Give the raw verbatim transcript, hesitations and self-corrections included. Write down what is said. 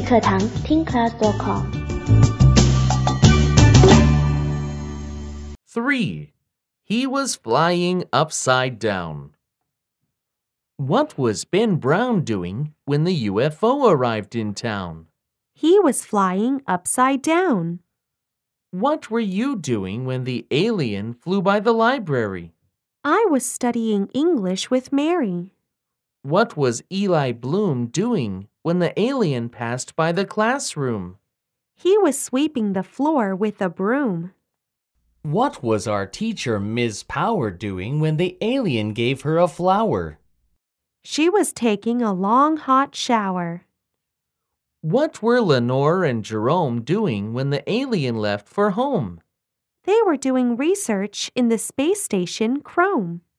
语课堂听 class dot com。 Three. He was flying upside down. What was Ben Brown doing when the U F O arrived in town? He was flying upside down. What were you doing when the alien flew by the library? I was studying English with Mary. What was Eli Bloom doing when the alien passed by the classroom? He was sweeping the floor with a broom. What was our teacher, Miz Power, doing when the alien gave her a flower? She was taking a long hot shower. What were Lenore and Jerome doing when the alien left for home? They were doing research in the space station Chrome.